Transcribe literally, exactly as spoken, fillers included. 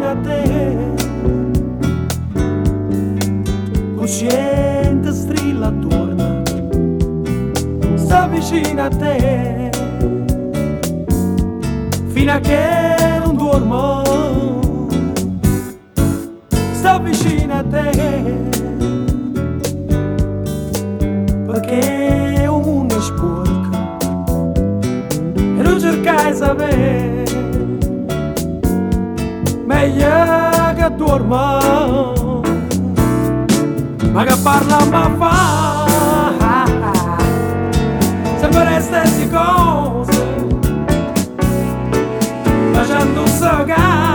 vicino a te, cosciente strilla torna, sta vicino a te, fino a che non dormo, sta vicino a te, perché un mondo è sporco e non cercai sapere, meglio che dormo, ma che parla ma fa sempre le stesse cose, facendo un sagare